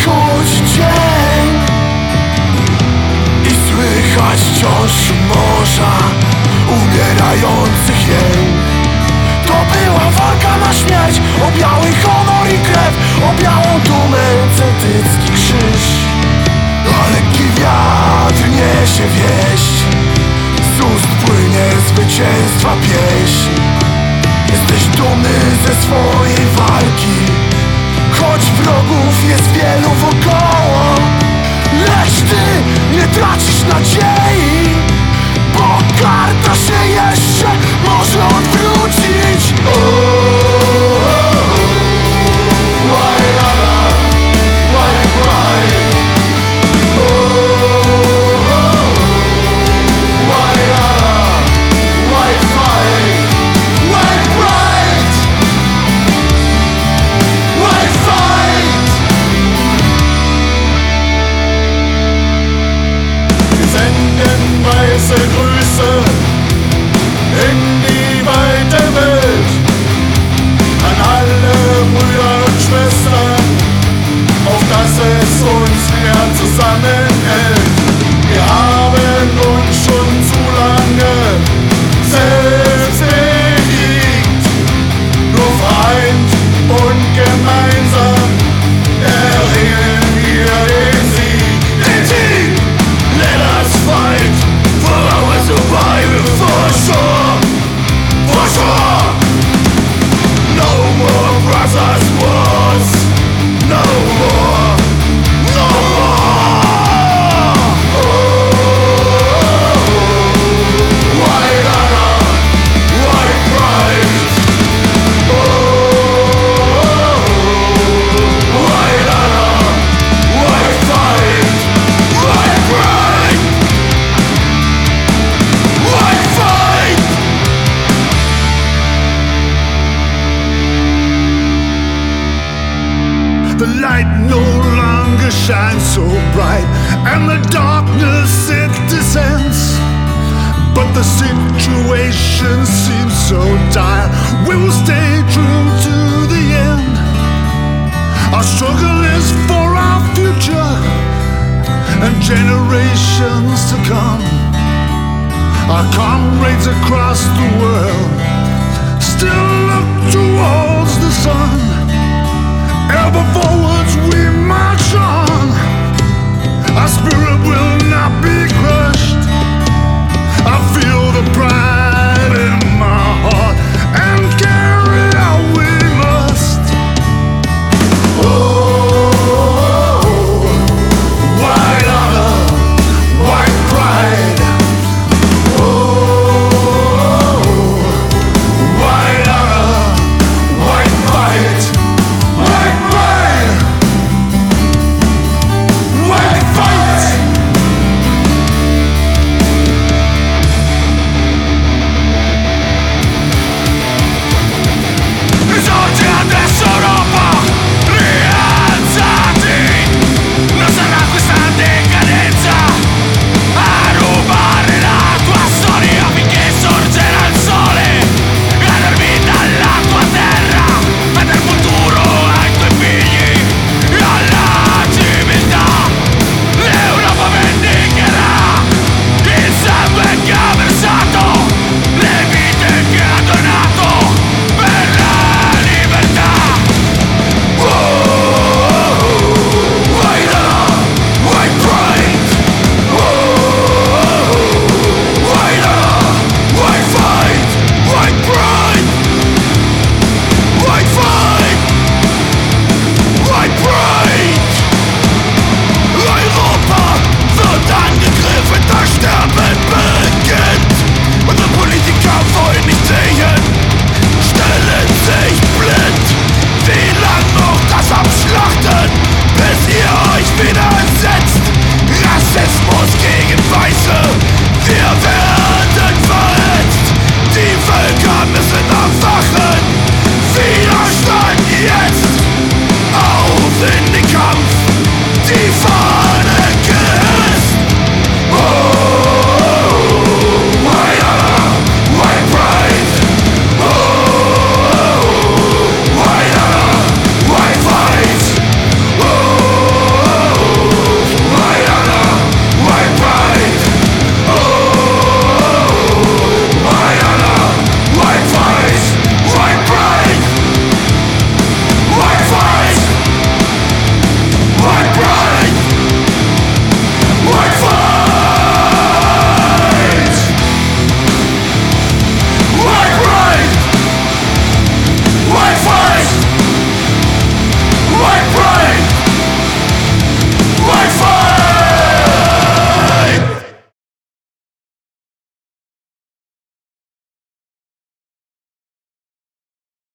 nadchodzi dzień i słychać wciąż morza umierających jęk. To była walka na śmierć, o biały honor i krew, o białą dumę, celtycki krzyż. A lekki wiatr niesie wieść, z ust płynie zwycięstwa pieśń. Jesteś dumny ze swojej walki, choć wrogów jest wielu wokoło. Lecz ty nie tracisz nadziei, bo karta się jeszcze może odwrócić. Weiße Grüße in die weite Welt an alle Brüder und Schwestern, auf dass es uns mehr zusammenhält. Wir haben uns schon zu lange selbst besiegt, nur vereint und gemeinsam erringen wir den Sieg. Den Sieg! Let us fight for our survival, for sure, for sure. No more brothers wars, no more, no more. Oh, white honor, white pride. Oh, white honor, white fight, white pride. White fight! The light no longer shines so bright, and the darkness it descends. But the situation seems so dire, we will stay true to the end. Our struggle is for our future and generations to come. Our comrades across the world still look towards the sun. Ever forwards we march on, our spirit